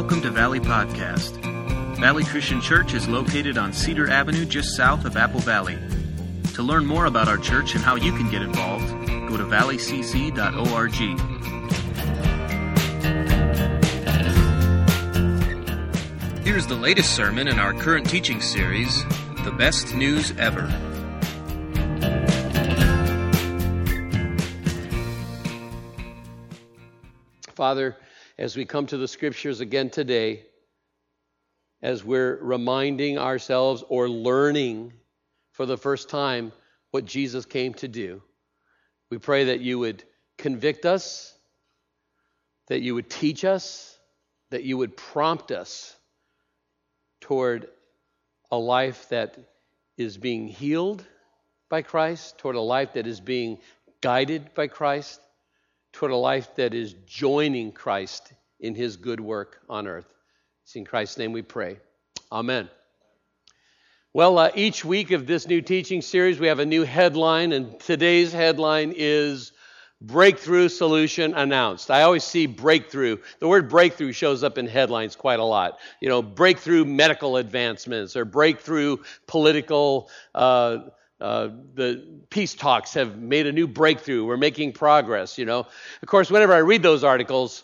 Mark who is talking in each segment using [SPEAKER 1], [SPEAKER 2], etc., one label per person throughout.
[SPEAKER 1] Welcome to Valley Podcast. Valley Christian Church is located on Cedar Avenue just south of Apple Valley. To learn more about our church and how you can get involved, go to valleycc.org. Here's the latest sermon in our current teaching series, The Best News Ever.
[SPEAKER 2] Father, as we come to the scriptures again today, as we're reminding ourselves or learning for the first time what Jesus came to do, we pray that you would convict us, that you would teach us, that you would prompt us toward a life that is being healed by Christ, toward a life that is being guided by Christ, toward a life that is joining Christ in his good work on earth. It's in Christ's name we pray. Amen. Well, each week of this new teaching series, we have a new headline, and today's headline is Breakthrough Solution Announced. I always see breakthrough. The word breakthrough shows up in headlines quite a lot. You know, breakthrough medical advancements or breakthrough political the peace talks have made a new breakthrough. We're making progress, you know. Of course, whenever I read those articles,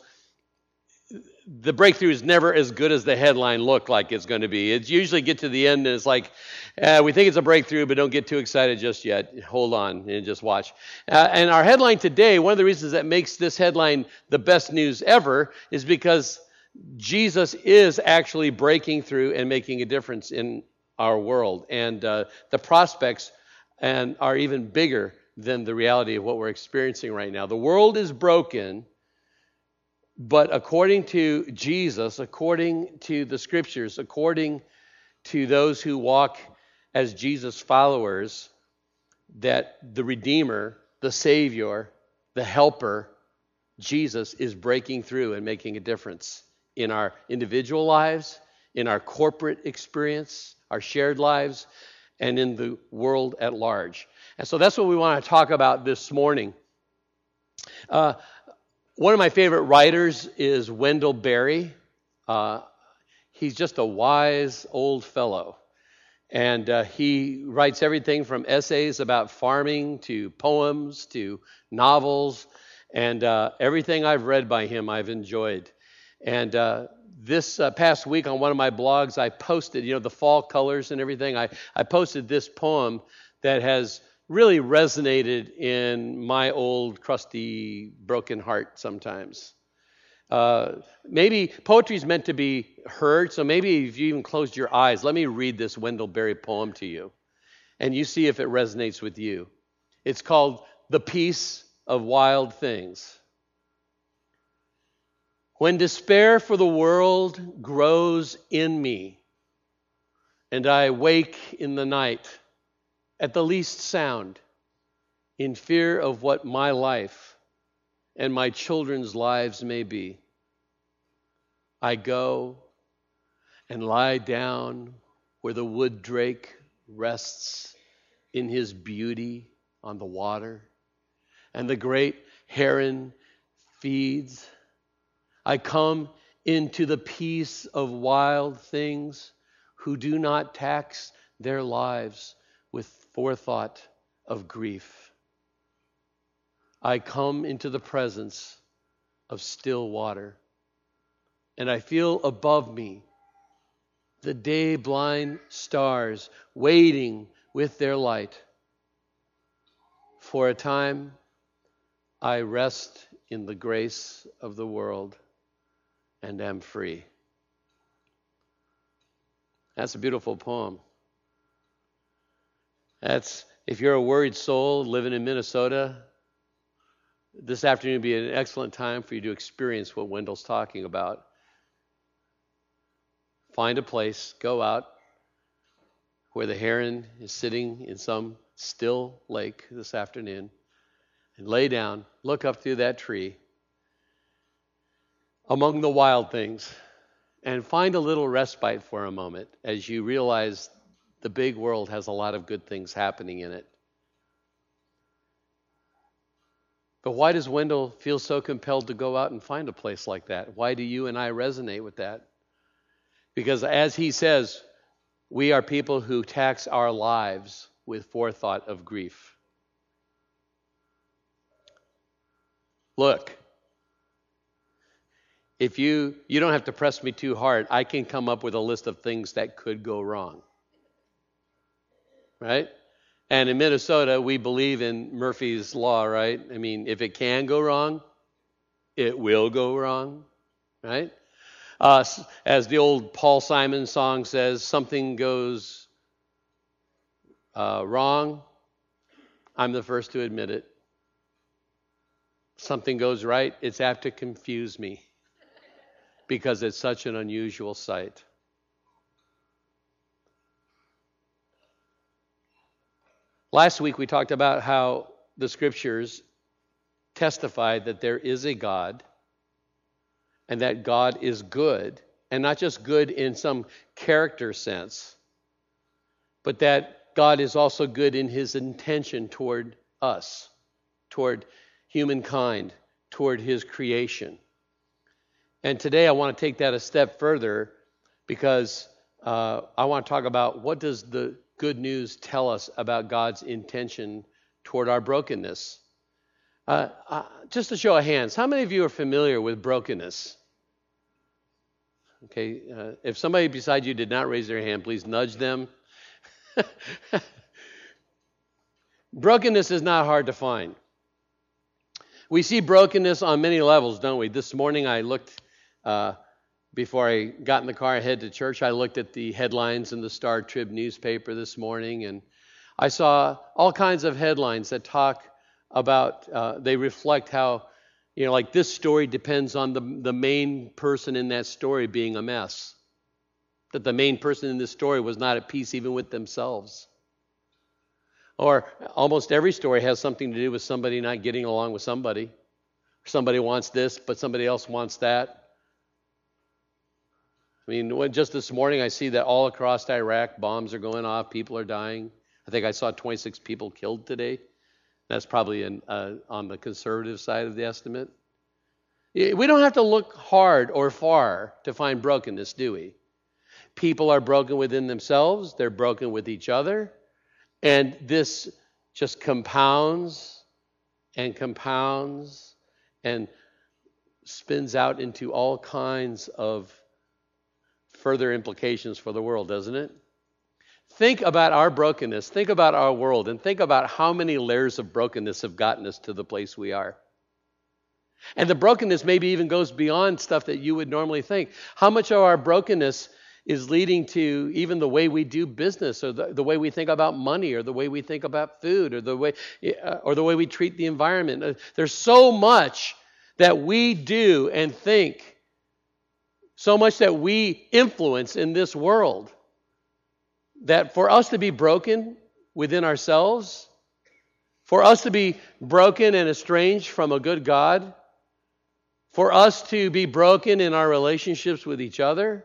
[SPEAKER 2] the breakthrough is never as good as the headline looked like it's going to be. It's usually get to the end and it's like, we think it's a breakthrough, but don't get too excited just yet. Hold on and just watch. And our headline today, one of the reasons that makes this headline the best news ever is because Jesus is actually breaking through and making a difference in our world. And the prospects are even bigger than the reality of what we're experiencing right now. The world is broken, but according to Jesus, according to the scriptures, according to those who walk as Jesus followers, that the Redeemer, the Savior, the Helper, Jesus is breaking through and making a difference in our individual lives, in our corporate experience, our shared lives, and in the world at large. And so that's what we want to talk about this morning. One of my favorite writers is Wendell Berry. He's just a wise old fellow. And he writes everything from essays about farming to poems to novels. And everything I've read by him, I've enjoyed. And this past week on one of my blogs, I posted, the fall colors and everything. I posted this poem that has really resonated in my old, crusty, broken heart sometimes. Maybe poetry is meant to be heard, so maybe if you even closed your eyes, let me read this Wendell Berry poem to you, and you see if it resonates with you. It's called The Peace of Wild Things. When despair for the world grows in me, and I wake in the night at the least sound, in fear of what my life and my children's lives may be, I go and lie down where the wood drake rests in his beauty on the water, and the great heron feeds. I come into the peace of wild things who do not tax their lives with forethought of grief. I come into the presence of still water, and I feel above me the day-blind stars waiting with their light. For a time, I rest in the grace of the world and am free. That's a beautiful poem. If you're a worried soul living in Minnesota, this afternoon would be an excellent time for you to experience what Wendell's talking about. Find a place, go out where the heron is sitting in some still lake this afternoon, and lay down, look up through that tree among the wild things, and find a little respite for a moment as you realize the big world has a lot of good things happening in it. But why does Wendell feel so compelled to go out and find a place like that? Why do you and I resonate with that? Because as he says, we are people who tax our lives with forethought of grief. Look, if you don't have to press me too hard, I can come up with a list of things that could go wrong. Right? And in Minnesota, we believe in Murphy's Law, right? I mean, if it can go wrong, it will go wrong, right? As the old Paul Simon song says, something goes wrong, I'm the first to admit it. Something goes right, it's apt to confuse me because it's such an unusual sight. Last week we talked about how the scriptures testify that there is a God and that God is good, and not just good in some character sense, but that God is also good in his intention toward us, toward humankind, toward his creation. And today I want to take that a step further because I want to talk about what does the good news tell us about God's intention toward our brokenness. Just a show of hands, how many of you are familiar with brokenness? Okay, if somebody beside you did not raise their hand, please nudge them. Brokenness is not hard to find. We see brokenness on many levels, don't we? This morning I looked, before I got in the car and headed to church, I looked at the headlines in the Star-Trib newspaper this morning, and I saw all kinds of headlines that talk about, they reflect how, like this story depends on the main person in that story being a mess. That the main person in this story was not at peace even with themselves. Or almost every story has something to do with somebody not getting along with somebody. Somebody wants this, but somebody else wants that. I mean, just this morning I see that all across Iraq, bombs are going off, people are dying. I think I saw 26 people killed today. That's probably on the conservative side of the estimate. We don't have to look hard or far to find brokenness, do we? People are broken within themselves. They're broken with each other. And this just compounds and compounds and spins out into all kinds of further implications for the world, doesn't it? Think about our brokenness. Think about our world. And think about how many layers of brokenness have gotten us to the place we are. And the brokenness maybe even goes beyond stuff that you would normally think. How much of our brokenness is leading to even the way we do business, or the way we think about money, or the way we think about food, or the way we treat the environment. There's so much that we do and think, so much that we influence in this world, that for us to be broken within ourselves, for us to be broken and estranged from a good God, for us to be broken in our relationships with each other,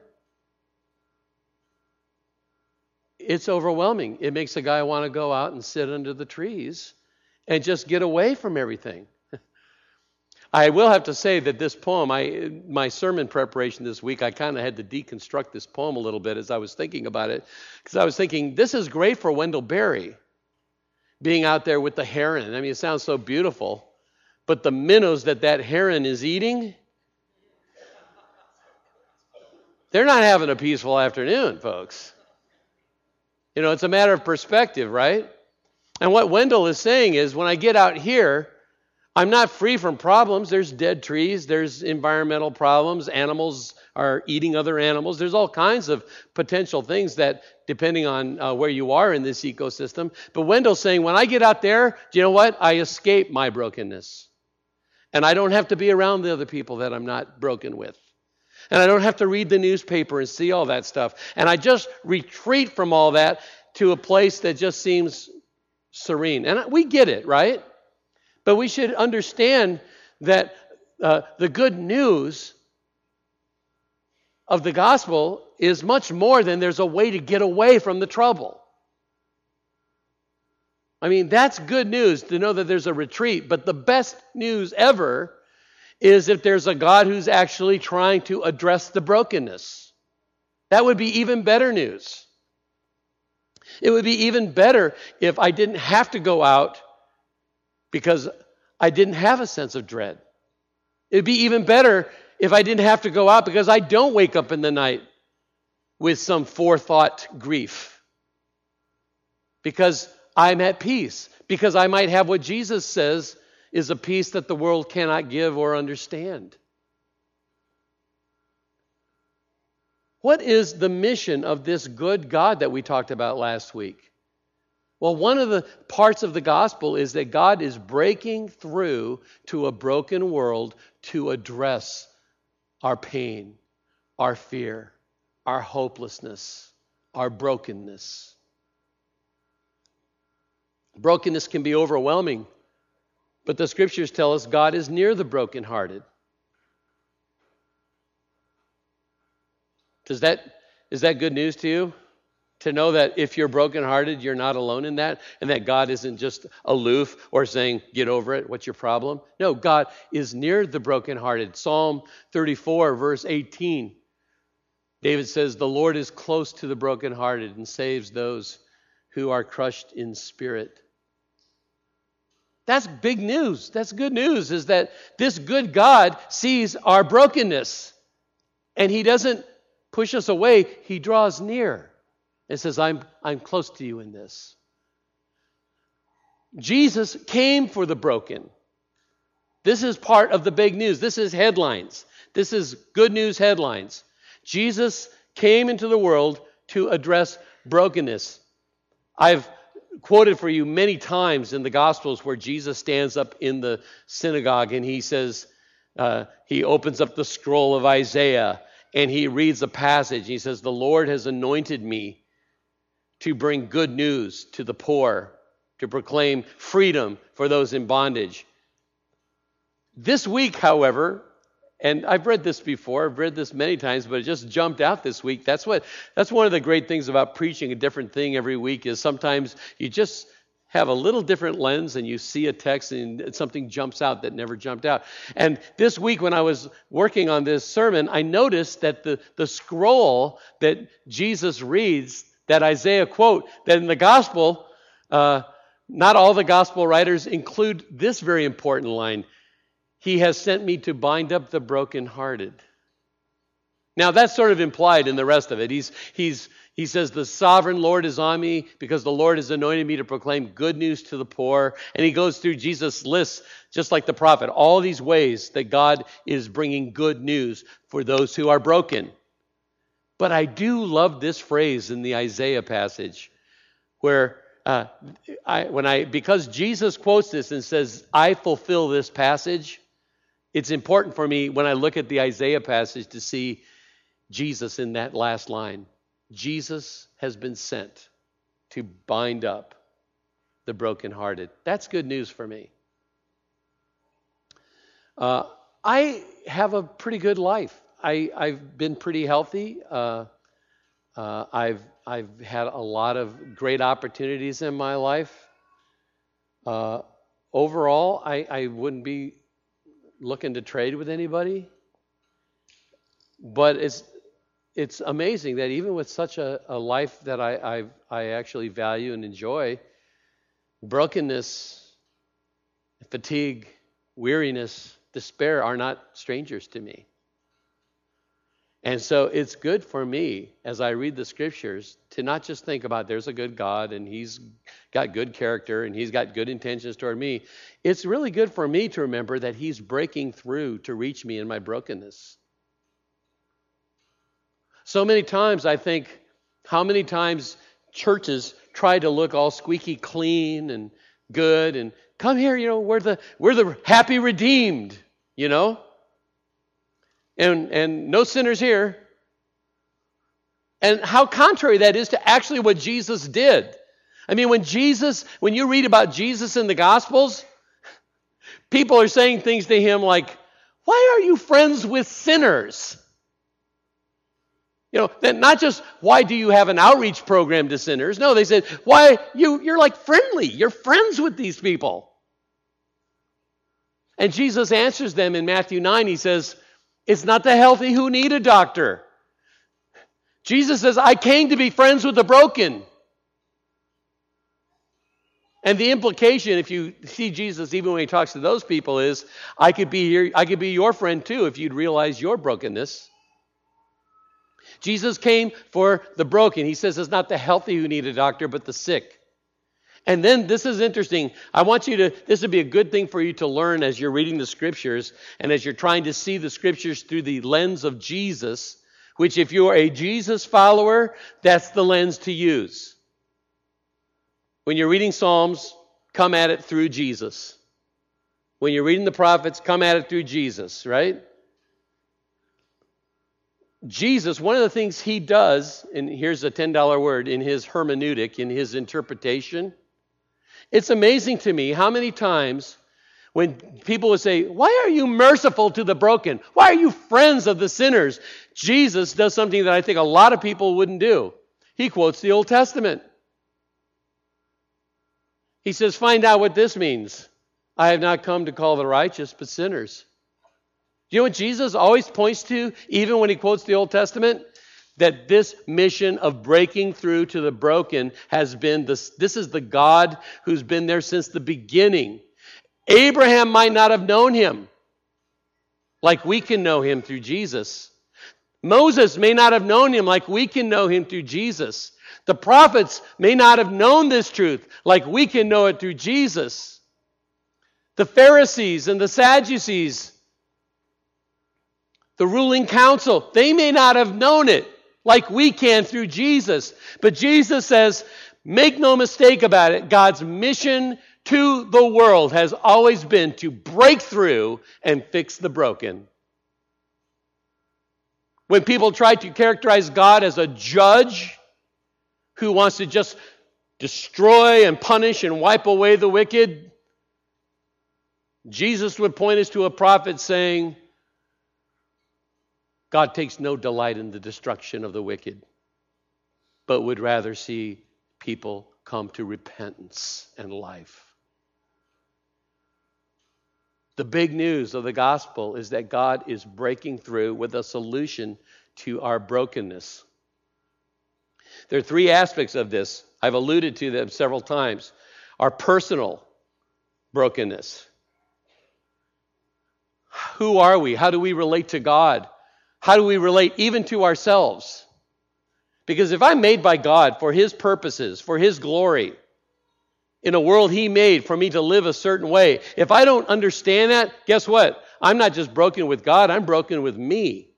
[SPEAKER 2] it's overwhelming. It makes a guy want to go out and sit under the trees and just get away from everything. I will have to say that this poem, my sermon preparation this week, I kind of had to deconstruct this poem a little bit as I was thinking about it. Because I was thinking, this is great for Wendell Berry, being out there with the heron. I mean, it sounds so beautiful. But the minnows that heron is eating, they're not having a peaceful afternoon, folks. It's a matter of perspective, right? And what Wendell is saying is, when I get out here, I'm not free from problems. There's dead trees. There's environmental problems. Animals are eating other animals. There's all kinds of potential things that, depending on where you are in this ecosystem. But Wendell's saying, when I get out there, do you know what? I escape my brokenness. And I don't have to be around the other people that I'm not broken with. And I don't have to read the newspaper and see all that stuff. And I just retreat from all that to a place that just seems serene. And we get it, right? But we should understand that the good news of the gospel is much more than there's a way to get away from the trouble. I mean, that's good news to know that there's a retreat. But the best news ever is if there's a God who's actually trying to address the brokenness. That would be even better news. It would be even better if I didn't have to go out because I didn't have a sense of dread. It'd be even better if I didn't have to go out because I don't wake up in the night with some forethought grief. Because I'm at peace. Because I might have what Jesus says is a peace that the world cannot give or understand. What is the mission of this good God that we talked about last week? Well, one of the parts of the gospel is that God is breaking through to a broken world to address our pain, our fear, our hopelessness, our brokenness. Brokenness can be overwhelming, but the scriptures tell us God is near the brokenhearted. Is that good news to you? To know that if you're brokenhearted, you're not alone in that, and that God isn't just aloof or saying, get over it, what's your problem? No, God is near the brokenhearted. Psalm 34, verse 18, David says, the Lord is close to the brokenhearted and saves those who are crushed in spirit. That's big news. That's good news, is that this good God sees our brokenness, and he doesn't push us away. He draws near and says, I'm close to you in this. Jesus came for the broken. This is part of the big news. This is headlines. This is good news headlines. Jesus came into the world to address brokenness. I've quoted for you many times in the Gospels where Jesus stands up in the synagogue and he says, he opens up the scroll of Isaiah and he reads a passage. He says, the Lord has anointed me to bring good news to the poor, to proclaim freedom for those in bondage. This week, however, and I've read this before, I've read this many times, but it just jumped out this week. That's one of the great things about preaching a different thing every week, is sometimes you just have a little different lens and you see a text and something jumps out that never jumped out. And this week when I was working on this sermon, I noticed that the scroll that Jesus reads, that Isaiah quote, that in the gospel, not all the gospel writers include this very important line. He has sent me to bind up the brokenhearted. Now that's sort of implied in the rest of it. He says, the sovereign Lord is on me because the Lord has anointed me to proclaim good news to the poor. And he goes through Jesus' lists, just like the prophet, all these ways that God is bringing good news for those who are broken. But I love this phrase in the Isaiah passage where because Jesus quotes this and says, I fulfill this passage, it's important for me when I look at the Isaiah passage to see Jesus in that last line. Jesus has been sent to bind up the brokenhearted. That's good news for me. I have a pretty good life. I've been pretty healthy. I've had a lot of great opportunities in my life. Overall, I wouldn't be looking to trade with anybody. But it's amazing that even with such a life that I actually value and enjoy, brokenness, fatigue, weariness, despair are not strangers to me. And so it's good for me, as I read the scriptures, to not just think about there's a good God and he's got good character and he's got good intentions toward me. It's really good for me to remember that he's breaking through to reach me in my brokenness. So many times I think, how many times churches try to look all squeaky clean and good and come here, we're the happy redeemed, And no sinners here. And how contrary that is to actually what Jesus did. I mean, when you read about Jesus in the Gospels, people are saying things to him like, why are you friends with sinners? Then not just, why do you have an outreach program to sinners? No, they said, why, you're like friendly. You're friends with these people. And Jesus answers them in Matthew 9. He says, it's not the healthy who need a doctor. Jesus says, I came to be friends with the broken. And the implication, if you see Jesus even when he talks to those people, is I could be here, I could be your friend too if you'd realize your brokenness. Jesus came for the broken. He says it's not the healthy who need a doctor, but the sick. And then this is interesting. I want you to, this would be a good thing for you to learn as you're reading the scriptures and as you're trying to see the scriptures through the lens of Jesus, which if you're a Jesus follower, that's the lens to use. When you're reading Psalms, come at it through Jesus. When you're reading the prophets, come at it through Jesus, right? Jesus, one of the things he does, and here's a $10 word, in his hermeneutic, in his interpretation, it's amazing to me how many times when people would say, why are you merciful to the broken? Why are you friends of the sinners? Jesus does something that I think a lot of people wouldn't do. He quotes the Old Testament. He says, find out what this means. I have not come to call the righteous, but sinners. Do you know what Jesus always points to, even when he quotes the Old Testament? That this mission of breaking through to the broken has been this is the God who's been there since the beginning. Abraham might not have known him like we can know him through Jesus. Moses may not have known him like we can know him through Jesus. The prophets may not have known this truth like we can know it through Jesus. The Pharisees and the Sadducees, the ruling council, they may not have known it like we can through Jesus. But Jesus says, make no mistake about it, God's mission to the world has always been to break through and fix the broken. When people try to characterize God as a judge who wants to just destroy and punish and wipe away the wicked, Jesus would point us to a prophet saying, God takes no delight in the destruction of the wicked, but would rather see people come to repentance and life. The big news of the gospel is that God is breaking through with a solution to our brokenness. There are three aspects of this. I've alluded to them several times. Our personal brokenness. Who are we? How do we relate to God? How do we relate even to ourselves? Because if I'm made by God for his purposes, for his glory, in a world he made for me to live a certain way, if I don't understand that, guess what? I'm not just broken with God, I'm broken with me.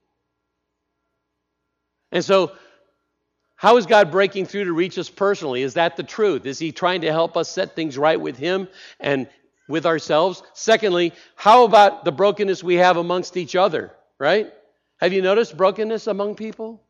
[SPEAKER 2] And so, how is God breaking through to reach us personally? Is that the truth? Is he trying to help us set things right with him and with ourselves? Secondly, how about the brokenness we have amongst each other, right? Have you noticed brokenness among people?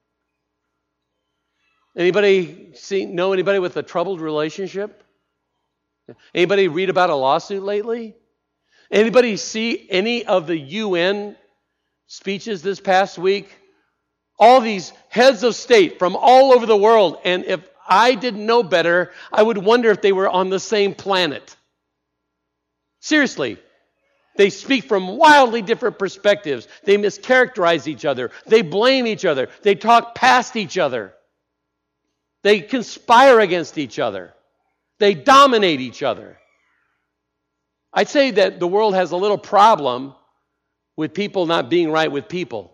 [SPEAKER 2] Anybody know anybody with a troubled relationship? Anybody read about a lawsuit lately? Anybody see any of the UN speeches this past week? All these heads of state from all over the world, and if I didn't know better, I would wonder if they were on the same planet. Seriously. They speak from wildly different perspectives. They mischaracterize each other. They blame each other. They talk past each other. They conspire against each other. They dominate each other. I'd say that the world has a little problem with people not being right with people.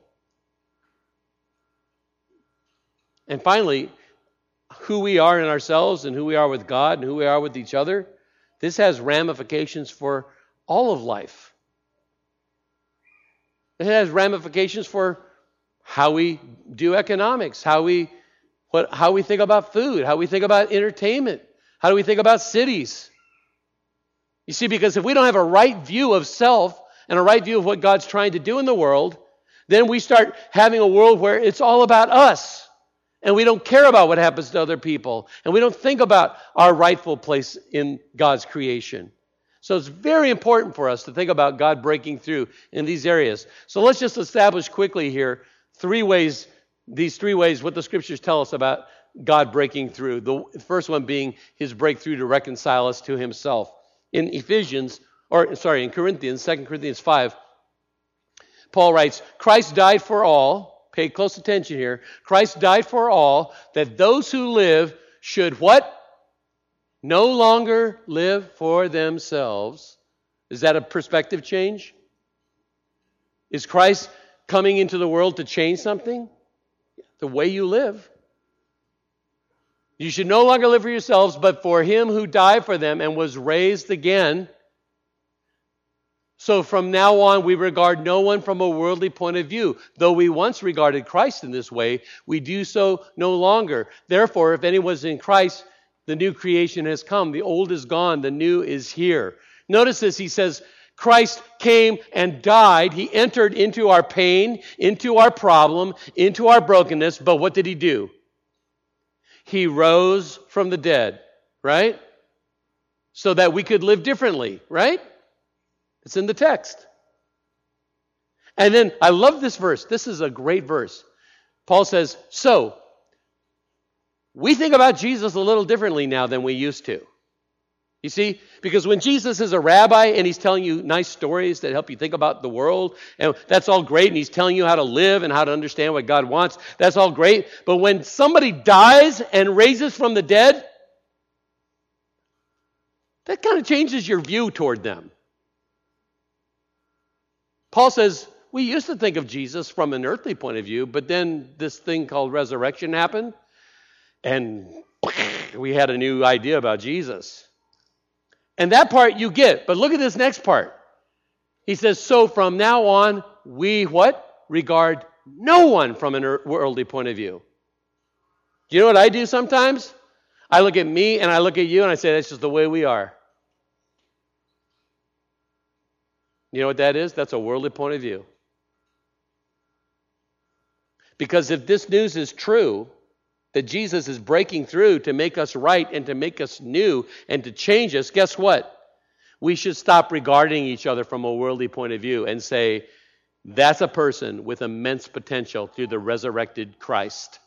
[SPEAKER 2] And finally, who we are in ourselves and who we are with God and who we are with each other, this has ramifications for all of life. It has ramifications for how we do economics, how we think about food, how we think about entertainment, how do we think about cities. You see, because if we don't have a right view of self and a right view of what God's trying to do in the world, then we start having a world where it's all about us. And we don't care about what happens to other people. And we don't think about our rightful place in God's creation. So it's very important for us to think about God breaking through in these areas. So let's just establish quickly here these three ways, what the scriptures tell us about God breaking through. The first one being his breakthrough to reconcile us to himself. In Corinthians, 2 Corinthians 5, Paul writes, Christ died for all. pay close attention here. Christ died for all, that those who live should what? No longer live for themselves. Is that a perspective change? Is Christ coming into the world to change something? The way you live. You should no longer live for yourselves, but for him who died for them and was raised again. So from now on, we regard no one from a worldly point of view. Though we once regarded Christ in this way, we do so no longer. Therefore, if anyone is in Christ, the new creation has come. The old is gone. The new is here. Notice this. He says, Christ came and died. He entered into our pain, into our problem, into our brokenness. But what did he do? He rose from the dead, right? So that we could live differently, right? It's in the text. And then, I love this verse. This is a great verse. Paul says, so, we think about Jesus a little differently now than we used to. You see? Because when Jesus is a rabbi and he's telling you nice stories that help you think about the world, and that's all great, and he's telling you how to live and how to understand what God wants, that's all great. But when somebody dies and raises from the dead, that kind of changes your view toward them. Paul says, we used to think of Jesus from an earthly point of view, but then this thing called resurrection happened, and we had a new idea about Jesus. And that part you get, but look at this next part. He says, so from now on, we what? Regard no one from an worldly point of view. Do you know what I do sometimes? I look at me and I look at you and I say, that's just the way we are. You know what that is? That's a worldly point of view. Because if this news is true, that Jesus is breaking through to make us right and to make us new and to change us, guess what? We should stop regarding each other from a worldly point of view and say, that's a person with immense potential through the resurrected Christ.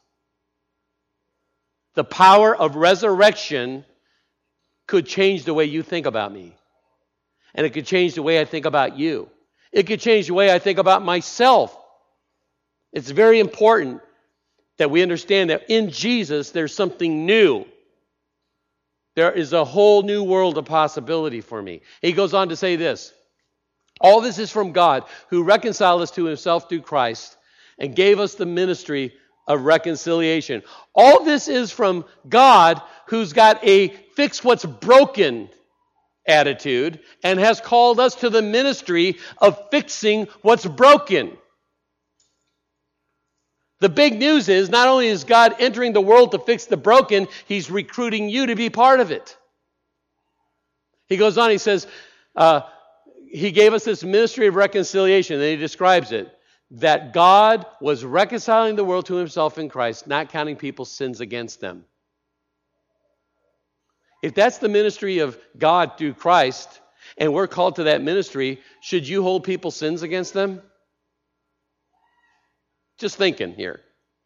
[SPEAKER 2] The power of resurrection could change the way you think about me. And it could change the way I think about you. It could change the way I think about myself. It's very important that we understand that in Jesus there's something new. There is a whole new world of possibility for me. He goes on to say this. All this is from God, who reconciled us to himself through Christ and gave us the ministry of reconciliation. All this is from God, who's got a fix what's broken attitude and has called us to the ministry of fixing what's broken. The big news is, not only is God entering the world to fix the broken, he's recruiting you to be part of it. He goes on, he says, he gave us this ministry of reconciliation, and he describes it, that God was reconciling the world to himself in Christ, not counting people's sins against them. If that's the ministry of God through Christ, and we're called to that ministry, should you hold people's sins against them? Just thinking here.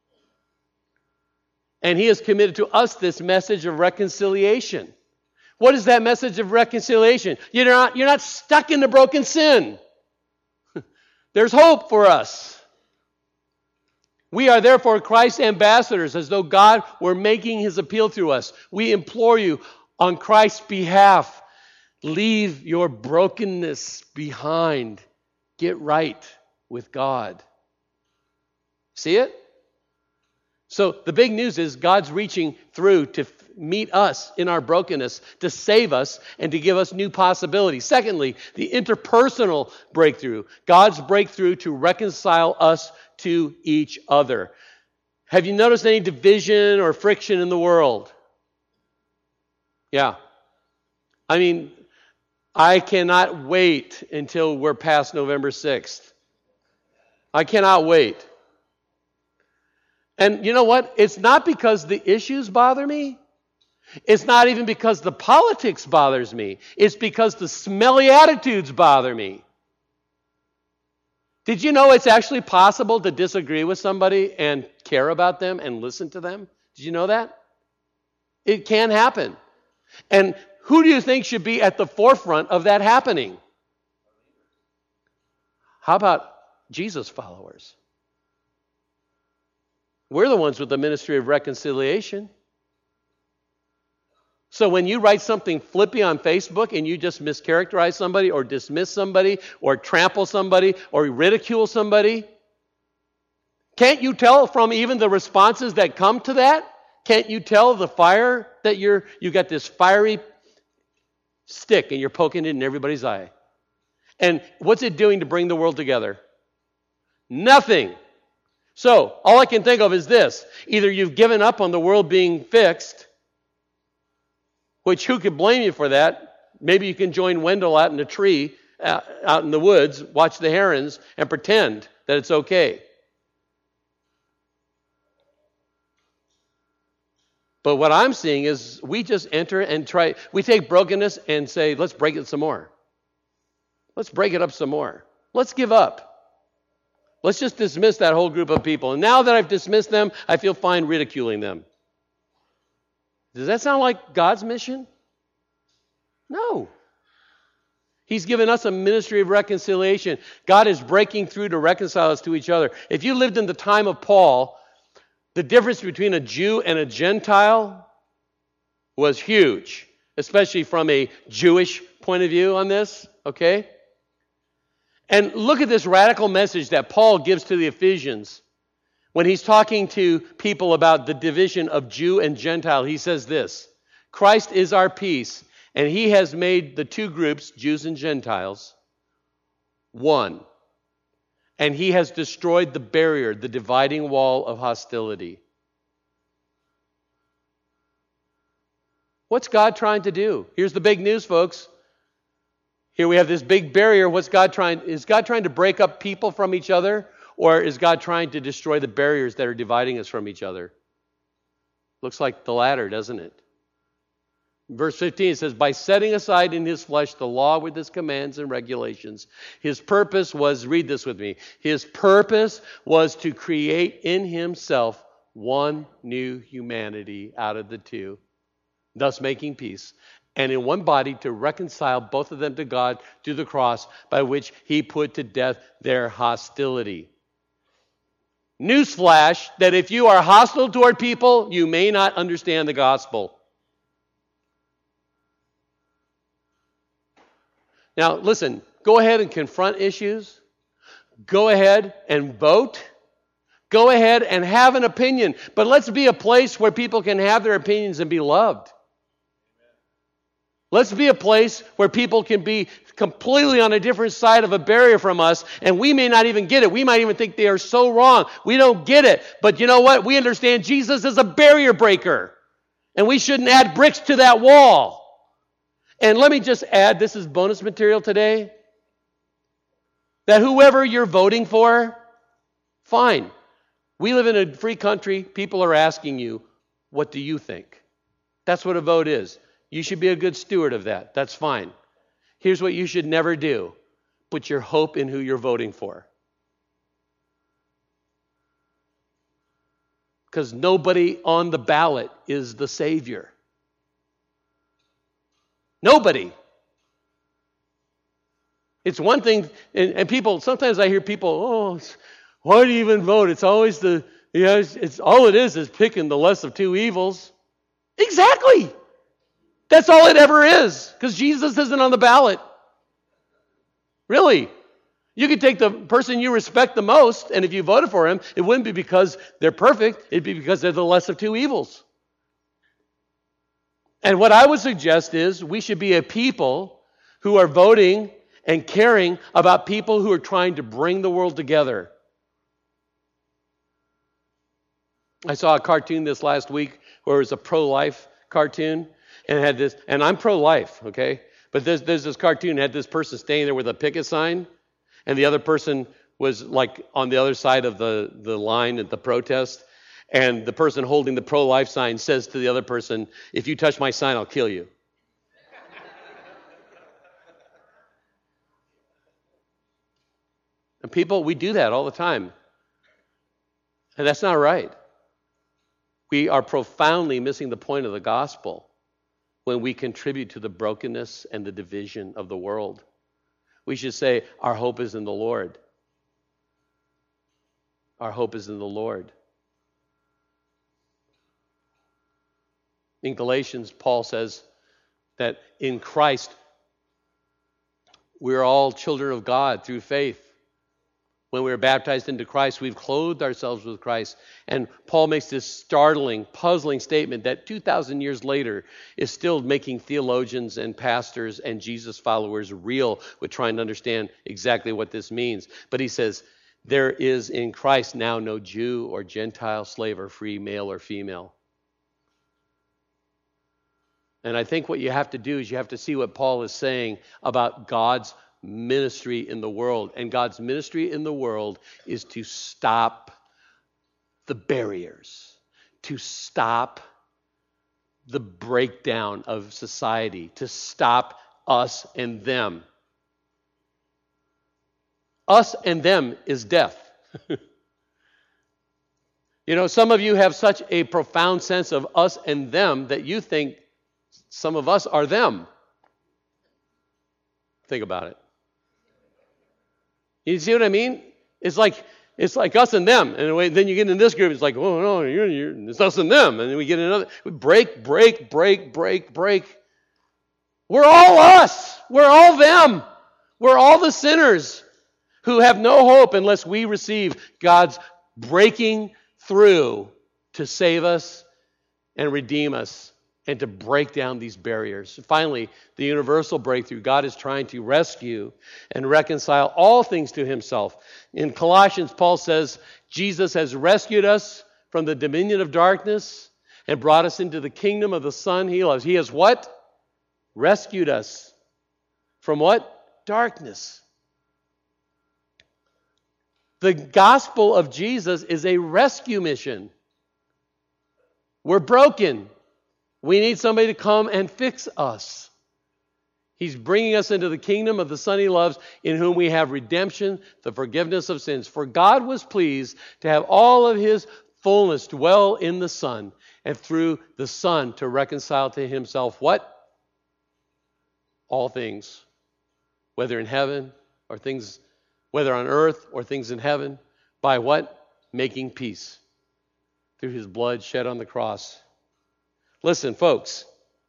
[SPEAKER 2] And he has committed to us this message of reconciliation. What is that message of reconciliation? You're not stuck in the broken sin. There's hope for us. We are therefore Christ's ambassadors, as though God were making his appeal through us. We implore you on Christ's behalf, leave your brokenness behind. Get right with God. See it? So the big news is God's reaching through to meet us in our brokenness, to save us, and to give us new possibilities. Secondly, the interpersonal breakthrough. God's breakthrough to reconcile us to each other. Have you noticed any division or friction in the world? Yeah. I mean, I cannot wait until we're past November 6th. I cannot wait. And you know what? It's not because the issues bother me. It's not even because the politics bothers me. It's because the smelly attitudes bother me. Did you know it's actually possible to disagree with somebody and care about them and listen to them? Did you know that? It can happen. And who do you think should be at the forefront of that happening? How about Jesus followers? We're the ones with the ministry of reconciliation. So when you write something flippy on Facebook and you just mischaracterize somebody or dismiss somebody or trample somebody or ridicule somebody, can't you tell from even the responses that come to that? Can't you tell the fire that you got this fiery stick and you're poking it in everybody's eye? And what's it doing to bring the world together? Nothing. So all I can think of is this. Either you've given up on the world being fixed, which who could blame you for that? Maybe you can join Wendell out in a tree, out in the woods, watch the herons, and pretend that it's okay. But what I'm seeing is we just enter and try. We take brokenness and say, let's break it some more. Let's break it up some more. Let's give up. Let's just dismiss that whole group of people. And now that I've dismissed them, I feel fine ridiculing them. Does that sound like God's mission? No. He's given us a ministry of reconciliation. God is breaking through to reconcile us to each other. If you lived in the time of Paul, the difference between a Jew and a Gentile was huge, especially from a Jewish point of view on this, okay? And look at this radical message that Paul gives to the Ephesians. When he's talking to people about the division of Jew and Gentile, he says this: Christ is our peace, and he has made the two groups, Jews and Gentiles, one. And he has destroyed the barrier, the dividing wall of hostility. What's God trying to do? Here's the big news, folks. Here we have this big barrier. Is God trying to break up people from each other? Or is God trying to destroy the barriers that are dividing us from each other? Looks like the latter, doesn't it? Verse 15 says, by setting aside in his flesh the law with its commands and regulations, his purpose was, read this with me, his purpose was to create in himself one new humanity out of the two, thus making peace, and in one body to reconcile both of them to God through the cross, by which he put to death their hostility. Newsflash, that if you are hostile toward people, you may not understand the gospel. Now, listen, go ahead and confront issues. Go ahead and vote. Go ahead and have an opinion. But let's be a place where people can have their opinions and be loved. Let's be a place where people can be completely on a different side of a barrier from us, and we may not even get it. We might even think they are so wrong. We don't get it. But you know what? We understand Jesus is a barrier breaker, and we shouldn't add bricks to that wall. And let me just add, this is bonus material today, that whoever you're voting for, fine. We live in a free country. People are asking you, what do you think? That's what a vote is. You should be a good steward of that. That's fine. Here's what you should never do. Put your hope in who you're voting for. Because nobody on the ballot is the Savior. Nobody. It's one thing, and people, sometimes I hear people, why do you even vote? It's always it's all it is picking the less of two evils. Exactly. That's all it ever is, because Jesus isn't on the ballot. Really. You could take the person you respect the most, and if you voted for him, it wouldn't be because they're perfect, it'd be because they're the less of two evils. And what I would suggest is we should be a people who are voting and caring about people who are trying to bring the world together. I saw a cartoon this last week where it was a pro-life cartoon, and it had this, and I'm pro-life, okay? But there's this cartoon that had this person standing there with a picket sign, and the other person was like on the other side of the line at the protest. And the person holding the pro-life sign says to the other person, if you touch my sign, I'll kill you. And people, we do that all the time. And that's not right. We are profoundly missing the point of the gospel when we contribute to the brokenness and the division of the world. We should say, our hope is in the Lord. Our hope is in the Lord. In Galatians, Paul says that in Christ, we're all children of God through faith. When we were baptized into Christ, we've clothed ourselves with Christ. And Paul makes this startling, puzzling statement that 2,000 years later is still making theologians and pastors and Jesus followers reel with trying to understand exactly what this means. But he says, there is in Christ now no Jew or Gentile, slave or free, male or female. And I think what you have to do is you have to see what Paul is saying about God's ministry in the world. And God's ministry in the world is to stop the barriers, to stop the breakdown of society, to stop us and them. Us and them is death. You know, some of you have such a profound sense of us and them that you think some of us are them. Think about it. You see what I mean? It's like us and them. And then you get in this group, it's like, oh no, it's us and them. And then we get another. We break. We're all us. We're all them. We're all the sinners who have no hope unless we receive God's breaking through to save us and redeem us and to break down these barriers. Finally, the universal breakthrough. God is trying to rescue and reconcile all things to himself. In Colossians, Paul says, Jesus has rescued us from the dominion of darkness and brought us into the kingdom of the Son he loves. He has what? Rescued us. From what? Darkness. The gospel of Jesus is a rescue mission. We're broken. We need somebody to come and fix us. He's bringing us into the kingdom of the Son he loves, in whom we have redemption, the forgiveness of sins. For God was pleased to have all of his fullness dwell in the Son, and through the Son to reconcile to himself what? All things, whether in heaven or things, whether on earth or things in heaven. By what? Making peace through his blood shed on the cross. Listen, folks,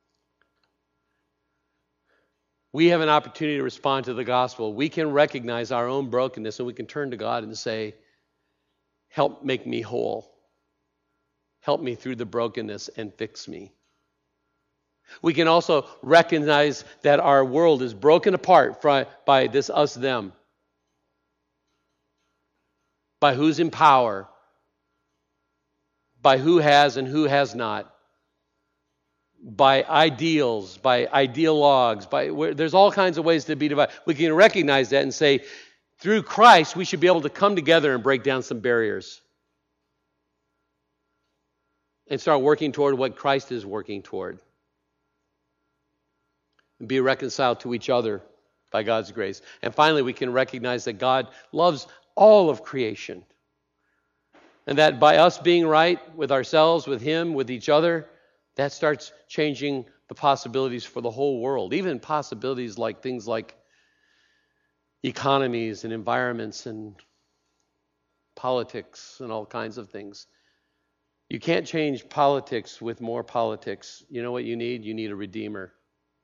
[SPEAKER 2] we have an opportunity to respond to the gospel. We can recognize our own brokenness and we can turn to God and say, help make me whole. Help me through the brokenness and fix me. We can also recognize that our world is broken apart by this us-them. By who's in power. By who has and who has not. By ideals, by ideologues, there's all kinds of ways to be divided. We can recognize that and say, through Christ, we should be able to come together and break down some barriers. And start working toward what Christ is working toward. And be reconciled to each other by God's grace. And finally, we can recognize that God loves all of creation. And that by us being right with ourselves, with him, with each other, that starts changing the possibilities for the whole world. Even possibilities like things like economies and environments and politics and all kinds of things. You can't change politics with more politics. You know what you need? You need a redeemer.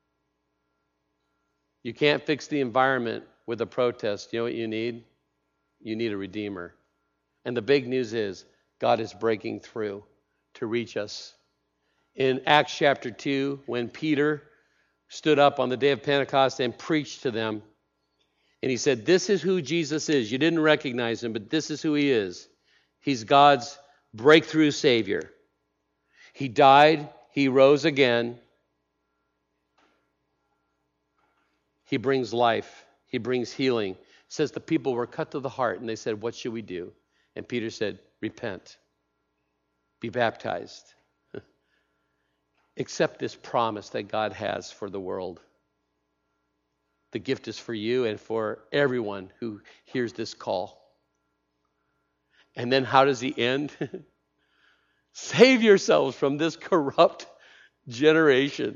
[SPEAKER 2] You can't fix the environment with a protest. You know what you need? You need a redeemer. And the big news is God is breaking through to reach us. In Acts chapter 2, when Peter stood up on the day of Pentecost and preached to them, and he said, this is who Jesus is. You didn't recognize him, but this is who he is. He's God's breakthrough Savior. He died, he rose again. He brings life, he brings healing. It says the people were cut to the heart, and they said, what should we do? And Peter said, repent, be baptized. Accept this promise that God has for the world. The gift is for you and for everyone who hears this call. And then how does he end? Save yourselves from this corrupt generation.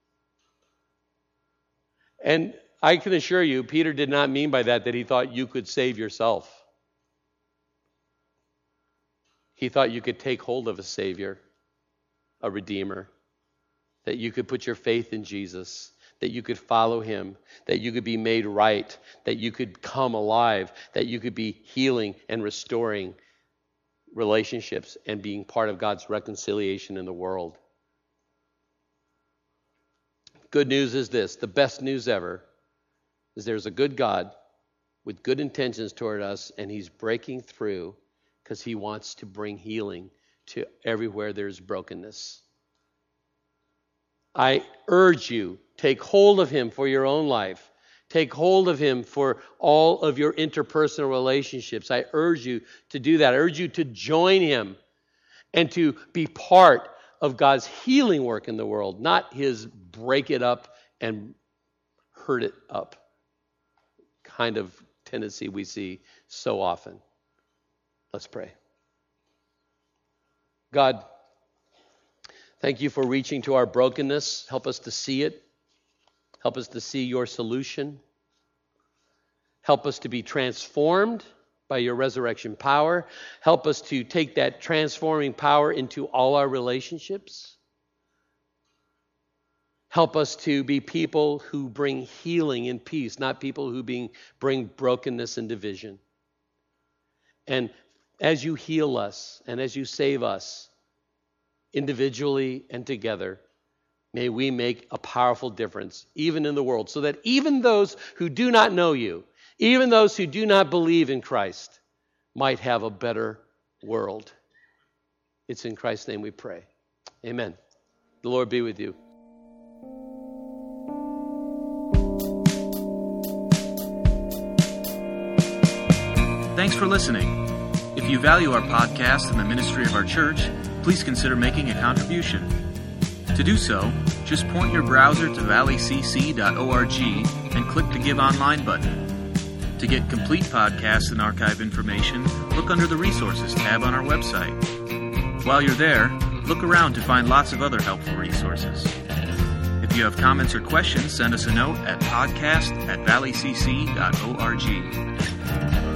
[SPEAKER 2] And I can assure you, Peter did not mean by that he thought you could save yourself. He thought you could take hold of a Savior, a Redeemer. that you could put your faith in Jesus, that you could follow him, that you could be made right, that you could come alive, that you could be healing and restoring relationships and being part of God's reconciliation in the world. Good news is this, the best news ever, is there's a good God with good intentions toward us, and he's breaking through because he wants to bring healing to everywhere there's brokenness. I urge you, take hold of him for your own life. Take hold of him for all of your interpersonal relationships. I urge you to do that. I urge you to join him and to be part of God's healing work in the world, not his break it up and hurt it up kind of tendency we see so often. Let's pray. God, thank you for reaching to our brokenness. Help us to see it. Help us to see your solution. Help us to be transformed by your resurrection power. Help us to take that transforming power into all our relationships. Help us to be people who bring healing and peace, not people who bring brokenness and division. And as you heal us and as you save us individually and together, may we make a powerful difference even in the world, so that even those who do not know you, even those who do not believe in Christ, might have a better world. It's in Christ's name we pray. Amen. The Lord be with you.
[SPEAKER 1] Thanks for listening. If you value our podcast and the ministry of our church, please consider making a contribution. To do so, just point your browser to valleycc.org and click the Give Online button. To get complete podcasts and archive information, look under the Resources tab on our website. While you're there, look around to find lots of other helpful resources. If you have comments or questions, send us a note at podcast@valleycc.org.